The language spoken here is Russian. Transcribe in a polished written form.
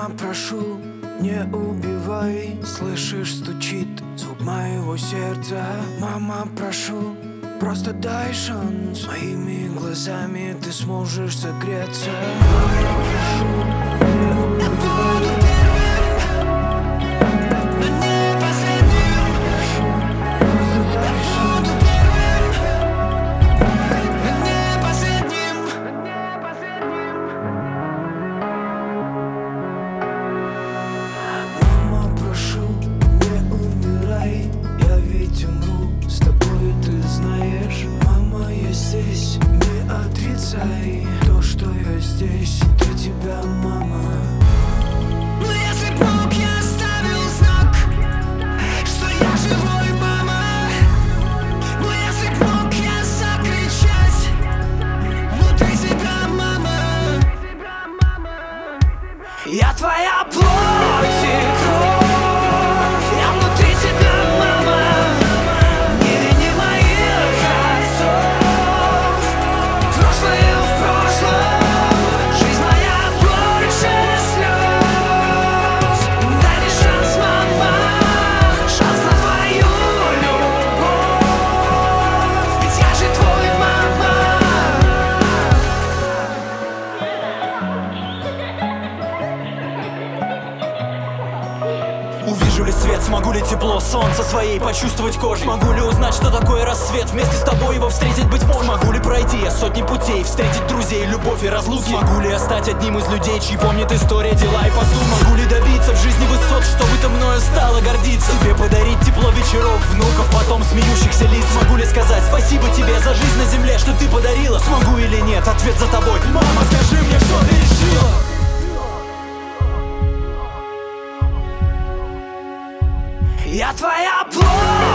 Мама, прошу, не убивай. Слышишь, стучит звук моего сердца. Мама, прошу, просто дай шанс. Моими глазами ты сможешь согреться. Мама, прошу, не убивай. То, что я здесь для тебя, мама. Но если Бог я оставил знак, что я живой, мама. Но если Бог я закричать внутри себя, мама. Я твоя плоть и кровь, я внутри тебя, мама. Не вини моих отцов, прошлое в прошлом. Жизнь моя больше слез. Дай мне шанс, мама, шанс на твою любовь. Ведь я же твой, мама. Увижу ли свет, смогу ли тепло солнца своей почувствовать кожей? Смогу ли узнать, что такое рассвет, вместе с тобой его встретить, быть может? Смогу ли пройти я сотни путей, встретить друзей, любовь и разлуки? Смогу ли я стать одним из людей, чьи помнит история, дела и поступки? Смогу ли добиться в жизни высот, чтобы ты мною стала гордиться? Тебе подарить тепло вечеров, внуков, потом смеющихся лиц? Смогу ли сказать спасибо тебе за жизнь на земле, что ты подарила? Смогу или нет, ответ за тобой. Мама, скажи мне, что ты решила? Я твоя плоть.